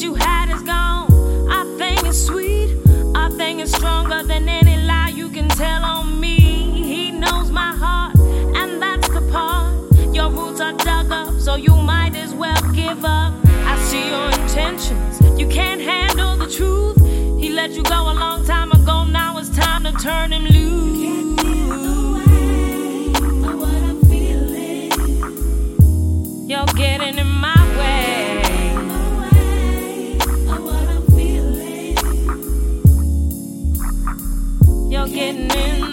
you had is gone. Our thing is sweet, our thing is stronger than any lie you can tell on me. He knows my heart, and that's the part. Your roots are dug up, so you might as well give up. I see your intentions, you can't handle the truth. He let you go a long time ago, now it's time to turn him loose. You can't feel the way of what I'm feeling. You're getting in my way. Of what I'm feeling. You're getting in